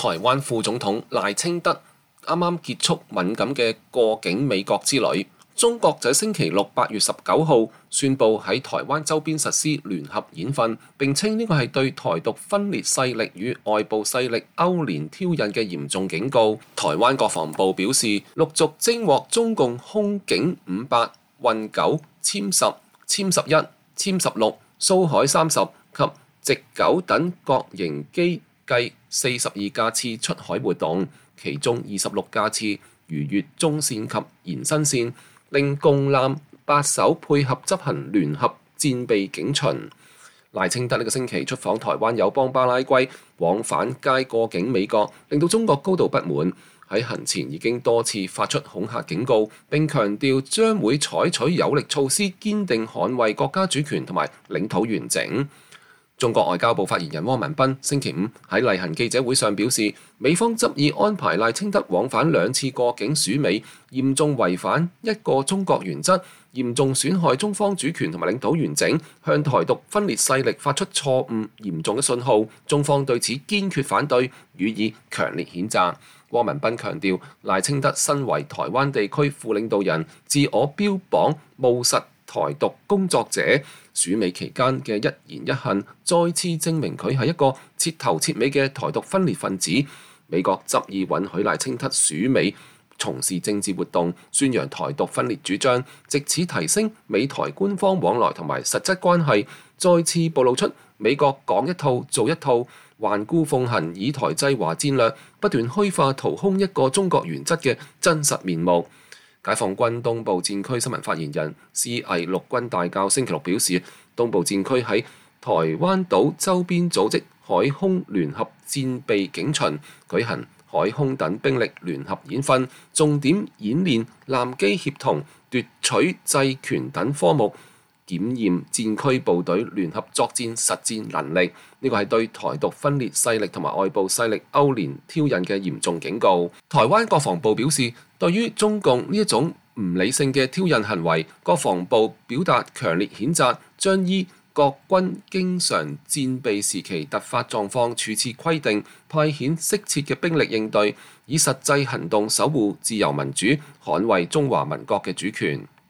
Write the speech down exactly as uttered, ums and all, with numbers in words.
台灣副總統賴清德啱啱結束敏感嘅過境美國之旅，中國就喺星期六八月十九號宣布喺台灣周邊實施聯合演訓，並稱呢個係對台獨分裂勢力與外部勢力勾連挑釁嘅嚴重警告。台灣國防部表示，陸續偵獲中共空警五八、運九、殲十、殲十一、殲十六、蘇海三十及直九等各型機計四十二架次出海活動，其中二十六架次逾越中線及延伸線，令共艦八艘配合執行聯合戰備警巡。賴清德呢個星期出訪台灣友邦巴拉圭，往返皆過境美國，令到中國高度不滿。喺行前已經多次發出恐嚇警告，並強調將會採取有力措施，堅定捍衛國家主權同埋領土完整。中國外交部發言人汪文斌星期五喺例行記者會上表示，美方執意安排賴清德往返兩次過境署美，嚴重違反一個中國原則，嚴重損害中方主權同埋領土完整，向台獨分裂勢力發出錯誤嚴重嘅信號。中方對此堅決反對，予以強烈譴責。汪文斌強調，賴清德身為台灣地區副領導人，自我標榜務實台獨工作者，署美期間嘅一言一行，再次證明佢係一個徹頭徹尾嘅台獨分裂分子。美國執意允許賴清德署美從事政治活動，宣揚台獨分裂主張，藉此提升美台官方往來同埋實質關係，再次暴露出美國講一套做一套，頑固奉行以台制華戰略，不斷虛化掏空一個中國原則嘅真實面目。解放軍東部戰區新聞發言人施毅陸軍大校星期六表示，東部戰區喺台灣島周邊組織海空聯合戰備警巡，舉行海空等兵力聯合演訓，重點演練艦機協同、奪取制權等科目，檢驗戰區部隊聯合作戰實戰能力。呢個係對台獨分裂勢力同埋外部勢力勾連挑釁嘅嚴重警告。台灣國防部表示，對於中共呢一種唔理性嘅挑釁行為，國防部表達強烈譴責，將依國軍經常戰備時期突發狀況處置規定，派遣適切嘅兵力應對，以實際行動守護自由民主，捍衛中華民國嘅主權。